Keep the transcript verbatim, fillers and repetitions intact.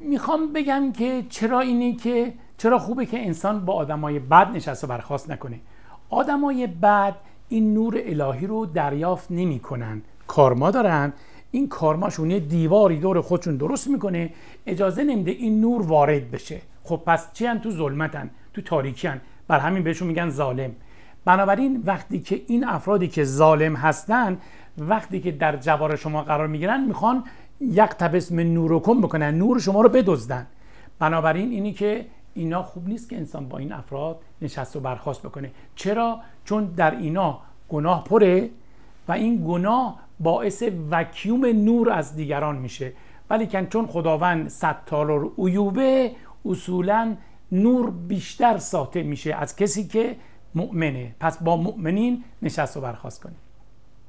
میخوام بگم که چرا اینه که چرا خوبه که انسان با آدمای بد نشست و برخاست نکنه. آدمای بد این نور الهی رو دریافت نمی کنن، کارما دارن، این کارماشون یه دیواری دور خودشون درست میکنه، اجازه نمیده این نور وارد بشه. خب پس چی هن؟ تو ظلمتن، تو تاریکی هن، بر همین بهشون میگن ظالم. بنابراین وقتی که این افرادی که ظالم هستن وقتی که در جوار شما قرار میگیرن میخوان یک تبسم نورکم بکنن، نور شما رو بدزدن. بنابراین اینی که اینا خوب نیست که انسان با این افراد نشست و برخاست بکنه. چرا؟ چون در اینا گناه پره و این گناه باعث وکیوم نور از دیگران میشه. ولی که چون خداوند ستار العیوبه، اصولا نور بیشتر ساطع میشه از کسی که مؤمنه. پس با مؤمنین نشست و برخاست کنیم.